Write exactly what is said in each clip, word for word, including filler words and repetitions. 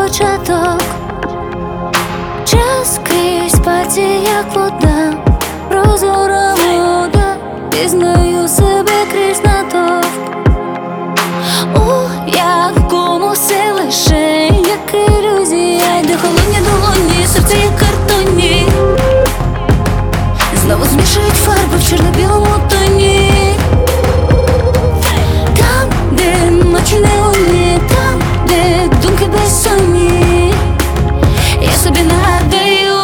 початок. Час крізь пальці, як вода, прозора вода, пізнаю себе крізь натовп. У якому все лише як ілюзія, де холодні долоні, серце як картонні, знову змішують фарби в чорно-білому тоні. Там, де ночі неоні, там, де думки безсонні, я собі нагадаю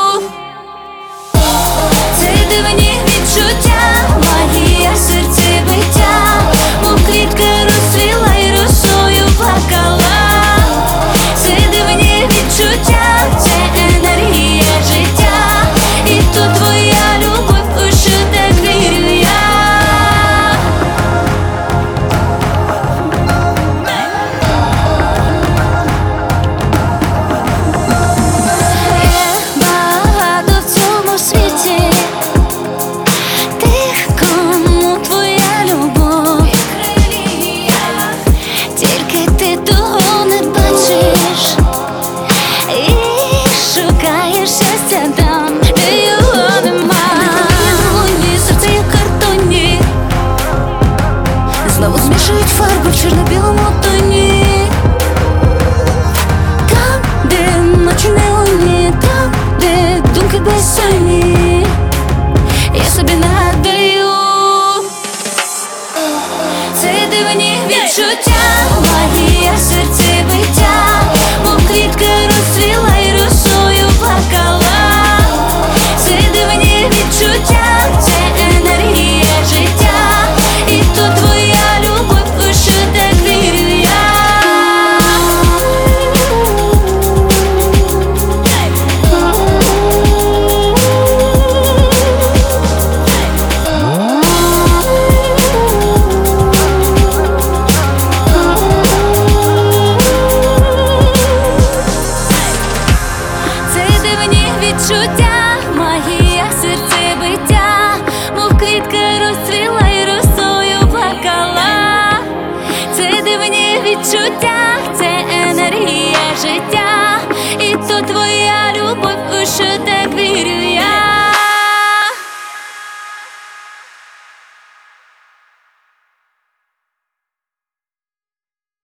це дивні відчуття, магія серці биття, мов квітка розцвіла й росою плакала. Це дивні відчуття, це енергія життя, і тут твоя любов, у що так вірю я. Є багато в цьому світі тих, кому твоя любов тільки ти того не бачиш і шукаєш щастя там, де його нема. Долоні, серце як картонні, знову змішують фарби в чорно-білому тоні. Там, де ночі неоні, там, де думки безсонні, я собі нагадаю це дивні відчуття, магія серці биття, мов квітка розцвіла й росою плакала. Це дивні відчуття, це енергія життя, і тут твоя любов, у що так вірю я. Це дивні відчуття, магія серце биття, мов квітка розцвіла й росою плакала. Це дивні відчуття.